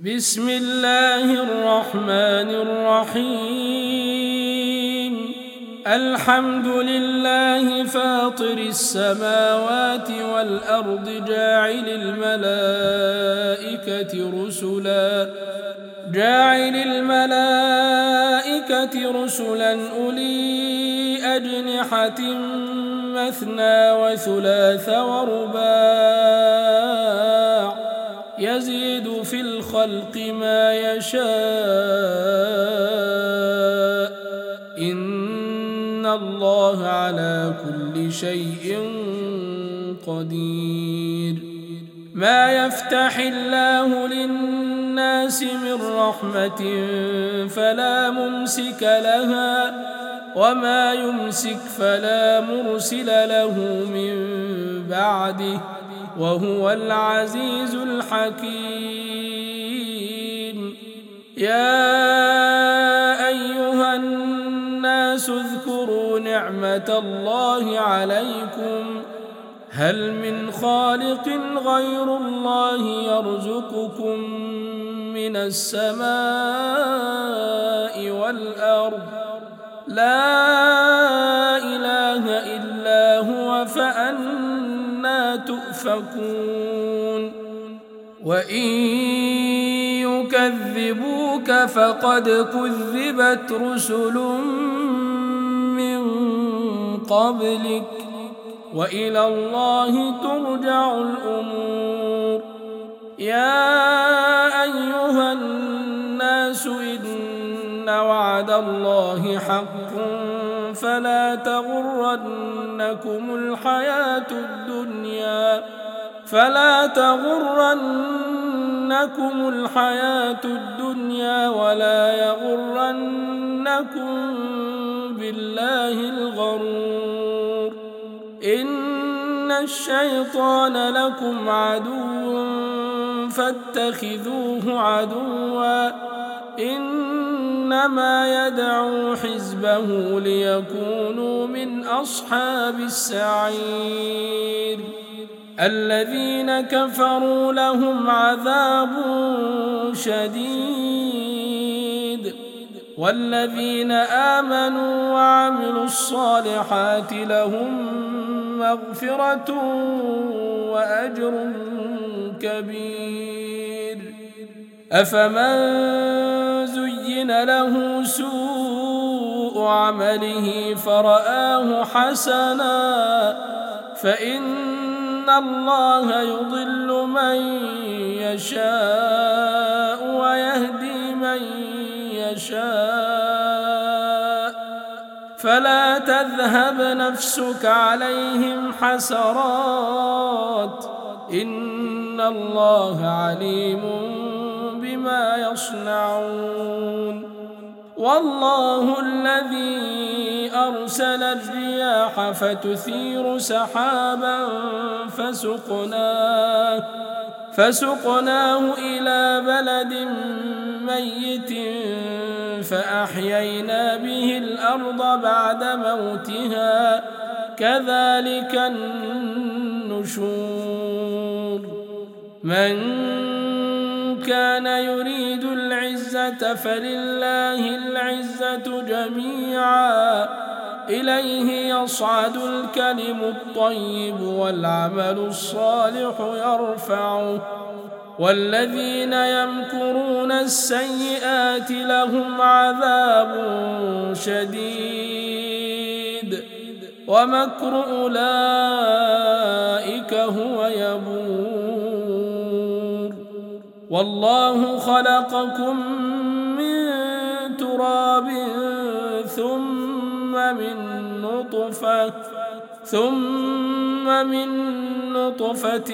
بسم الله الرحمن الرحيم. الحمد لله فاطر السماوات والأرض جاعل الملائكة رسلا أولي أجنحة مثنى وثلاث ورباع يزيد في الخلق ما يشاء إن الله على كل شيء قدير. ما يفتح الله للناس من رحمة فلا ممسك لها وما يمسك فلا مرسل له من بعده وهو العزيز الحكيم. يا أيها الناس اذكروا نعمة الله عليكم هل من خالق غير الله يرزقكم من السماء والأرض لا إله إلا هو فأنى تؤفكون. وإن يكذبوك فقد كذبت رسل من قبلك وإلى الله ترجع الأمور. يا أيها الناس إن وعد الله حق فلا تغرنكم الحياة الدنيا ولا يغرنكم بالله الغرور. إن الشيطان لكم عدو فاتخذوه عدوا إنما يدعو حزبه ليكونوا من أصحاب السعير. الذين كفروا لهم عذاب شديد والذين آمنوا وعملوا الصالحات لهم مغفرة وأجر كبير. أفمن زين له سوء عمله فرآه حسنا فإن الله يضل من يشاء ويهدي من يشاء فلا تذهب نفسك عليهم حسرات إن الله عليم بما يصنعون. والله الذي أرسل الرياح فتثير سحابا فسقناه إلى بلد ميت فأحيينا به الأرض بعد موتها كذلك النشور. من كان يريد العزة فلله العزة جميعا إليه يصعد الكلم الطيب والعمل الصالح يرفعه والذين يمكرون السيئات لهم عذاب شديد ومكر أولئك هو يبور. والله خلقكم من تراب ثم من نطفة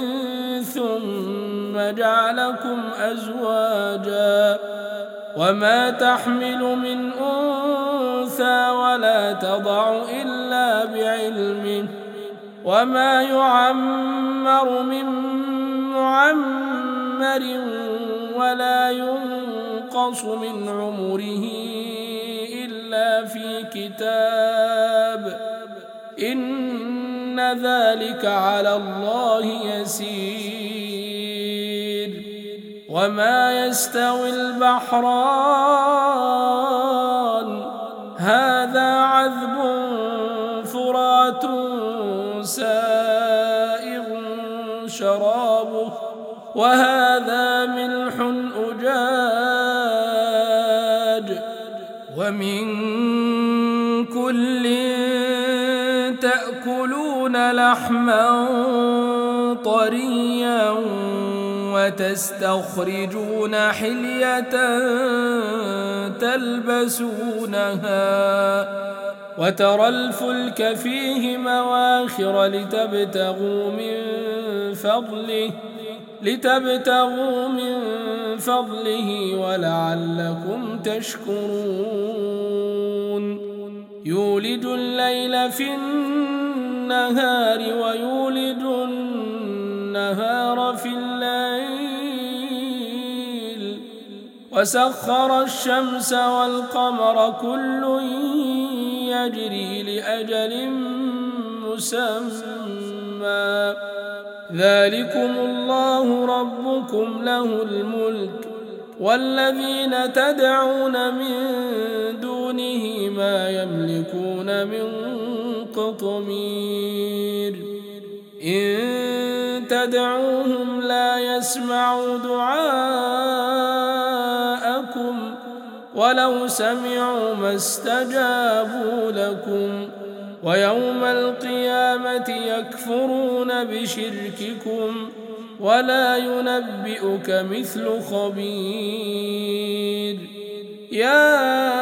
ثم جعلكم أزواجا وما تحمل من أنثى ولا تضع إلا بعلمه وما يعمر من معمر ولا ينقص من عمره إلا في كتاب إن ذلك على الله يسير. وما يستوي البحران هذا عذب فرات سائغ شرابه وهذا ملح أجاج ومن كل تأكلون لحما طريا وتستخرجون حلية تلبسونها وترى الفلك فيه مواخر لتبتغوا من فضله ولعلكم تشكرون يولج الليل في النهار ويولج النهار في الليل وسخر الشمس والقمر كل يجري لأجل مسمى ذلكم الله ربكم له الملك والذين تدعون من دونه ما يملكون من قطمير إن تدعوهم لا يسمعوا دعاءكم ولو سمعوا ما استجابوا لكم ويوم القيامة يكفرون بشرككم ولا ينبئك مثل خبير يا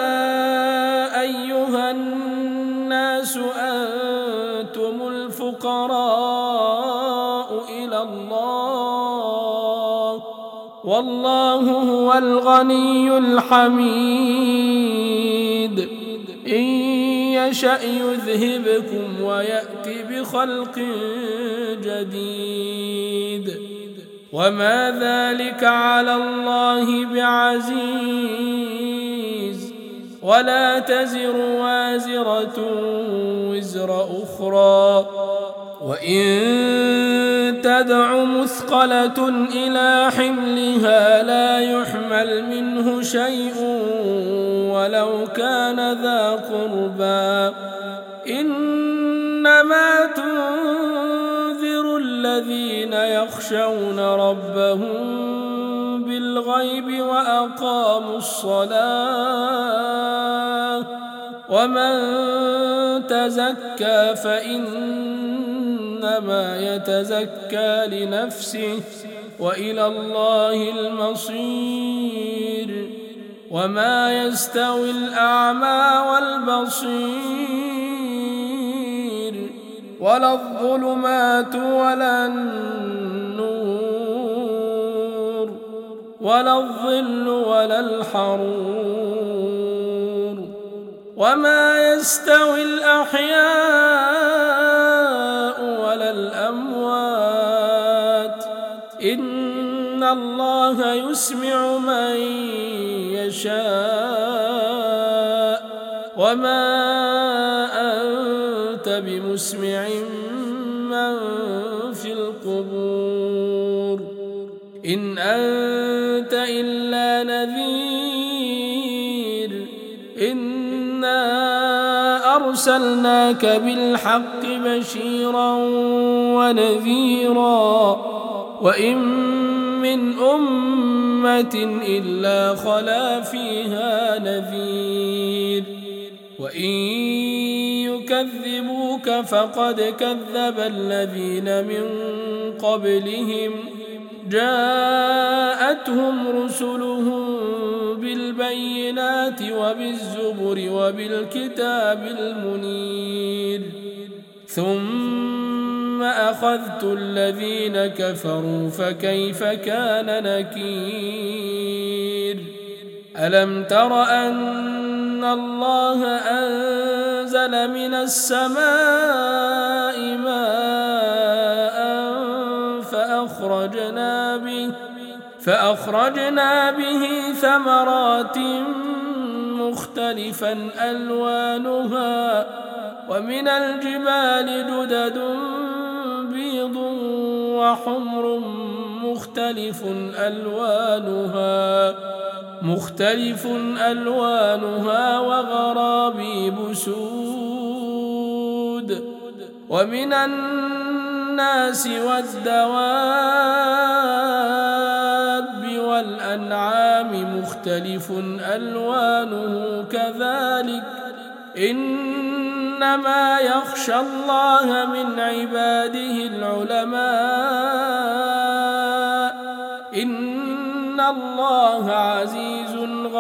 أيها الناس أنتم الفقراء إلى الله والله هو الغني الحميد إن يشأ يذهبكم ويأتي بخلق جديد وما ذلك على الله بعزيز ولا تزر وازرة وزر أخرى وإن تدع مثقلة إلى حملها لا يحمل منه شيء ولو كان ذا قربى إنما تنذر الذين يخشون ربهم بالغيب وأقاموا الصلاة ومن تزكى فإنما يتزكى لنفسه وإلى الله المصير وما يستوي الأعمى والبصير ولا الظلمات ولا النور ولا الظل ولا الحرور وما يستوي الأحياء ولا الأموات إن الله يسمع من يشاء وما أنت بمسمع من في القبور إن أنت إلا نذير إنا أرسلناك بالحق بشيرا ونذيرا وإن من أمة إلا خلا فيها نذير وإن يكذبوك فقد كذب الذين من قبلهم جاءتهم رسلهم بالبينات وبالزبر وبالكتاب المنير ثم أخذت الذين كفروا فكيف كان نكير ألم تر أن الله أنزل من السماء ماء فأخرجنا به ثمرات مختلفا ألوانها ومن الجبال جدد بيض وحمر مختلف ألوانها وغرابيب سود. ومن الناس والدواب والأنعام مختلف ألوانه كذلك إنما يخشى الله من عباده العلماء إن الله عزيز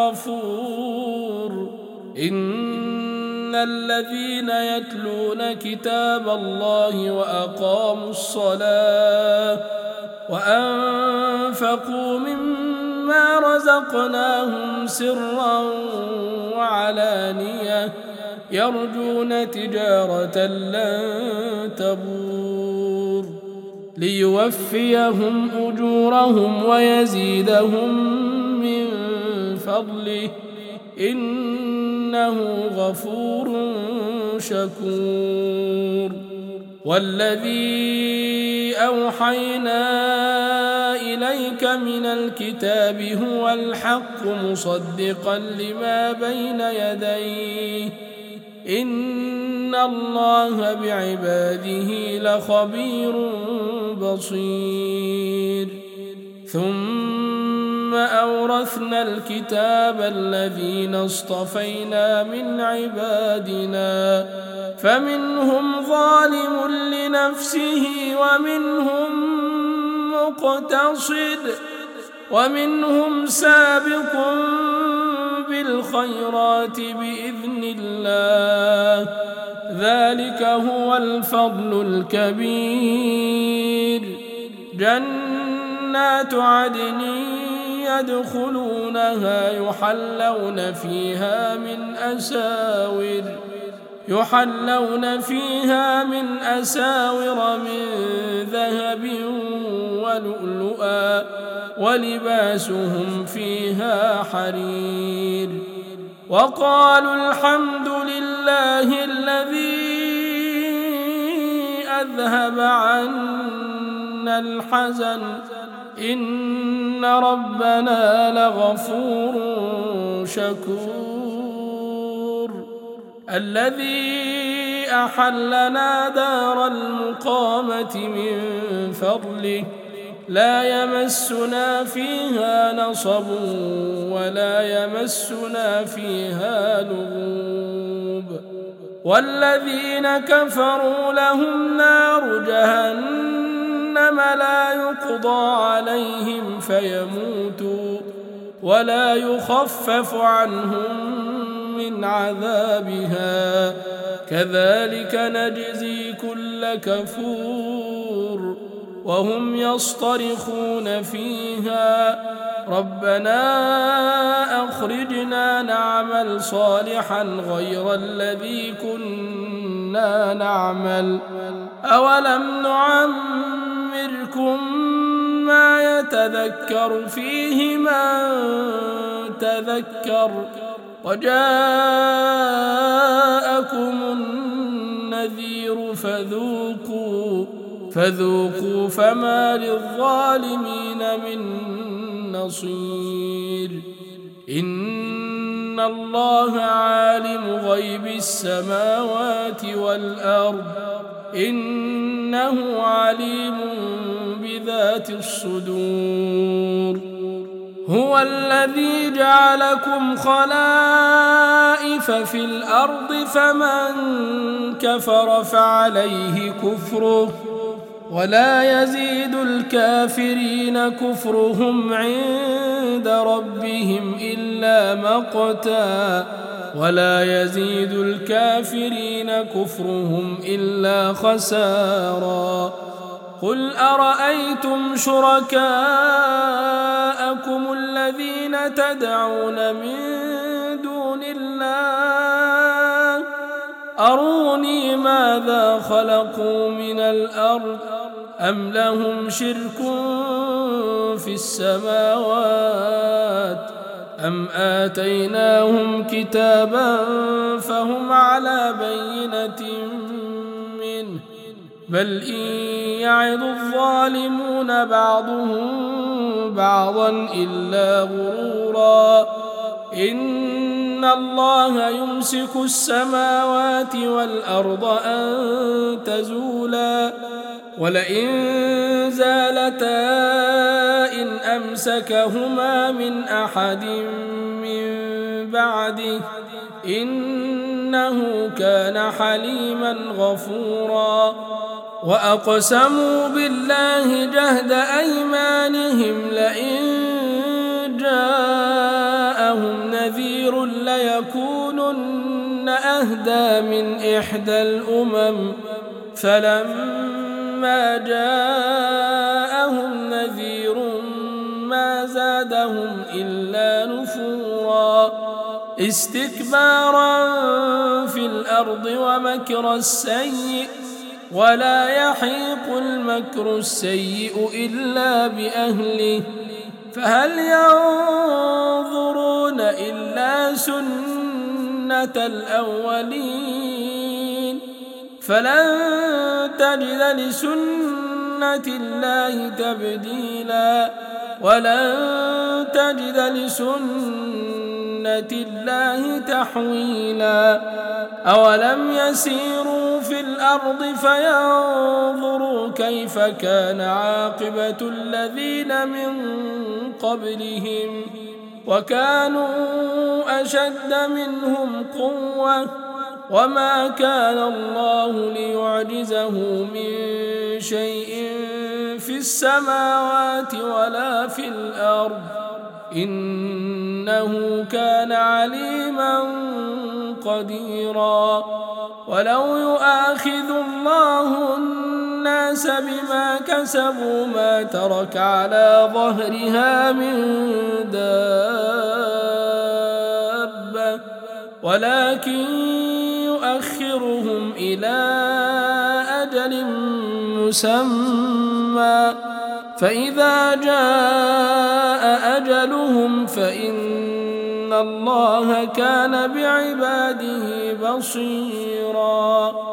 غفور. إن الذين يتلون كتاب الله وأقاموا الصلاة وأنفقوا مما رزقناهم سرا وعلانية يرجون تجارة لن تبور ليوفيهم أجورهم ويزيدهم من فضله إنه غفور شكور. والذي أوحينا إليك من الكتاب هو الحق مصدقا لما بين يديه إن الله بعباده لخبير بصير. ثم أورثنا الكتاب الذين اصطفينا من عبادنا فمنهم ظالم لنفسه ومنهم مقتصد ومنهم سابق بالخيرات بإذن الله ذلك هو الفضل الكبير. جنات عدن يدخلونها يحلون فيها من أساور من ذهب ولؤلؤا ولباسهم فيها حرير. وقالوا الحمد لله الذي أذهب عنا الحزن إن ربنا لغفور شكور. الذي أحلنا دار المقامة من فضله لا يمسنا فيها نصب ولا يمسنا فيها لغوب. والذين كفروا لهم نار جهنم لا يقضى عليهم فيموتوا ولا يخفف عنهم من عذابها كذلك نجزي كل كفور. وهم يصطرخون فيها ربنا أخرجنا نعمل صالحا غير الذي كنا نعمل أولم نعمركم ما يتذكر فيه من تذكر وجاءكم النذير فذوقوا فما للظالمين من نصير. إن الله عالم غيب السماوات والأرض إنه عليم بذات الصدور. هو الذي جعلكم خلائف في الأرض فمن كفر فعليه كفره ولا يزيد الكافرين كفرهم عند ربهم إلا مقتا ولا يزيد الكافرين كفرهم إلا خسارا. قل أرأيتم شركاءكم الذين تدعون من دون الله أروني ماذا خلقوا من الأرض أم لهم شرك في السماوات أم آتيناهم كتابا فهم على بينة منه بل إن يعظ الظالمون بعضهم بعضا إلا غرورا إن الله يمسك السماوات والأرض أن تزولا ولئن زالتا إن أمسكهما من أحد من بعده إنه كان حليما غفورا وأقسموا بالله جهد أيمانهم لئن جاءهم نذير ليكونن أهدى من إحدى الأمم فلما جاءهم نذير ما زادهم إلا نفورا استكبارا في الأرض ومكر السيء ولا يحيق المكر السيء إلا بأهله فهل ينظرون إلا سنة الأولين فلن تجد لسنة الله تبديلا ولن تجد لسنة الله تحويلا أولم يسيروا في الأرض فينظروا كيف كان عاقبة الذين من قبلهم وكانوا أشد منهم قوة وما كان الله ليعجزه من شيء في السماوات ولا في الأرض إنه كان عليما قديرا ولو يؤاخذ الله الناس بما كسبوا ما ترك على ظهرها من دابة ولكن يؤخرهم إلى أجل مسمى فإذا جاء أجلهم فإن الله كان بعباده بصيرا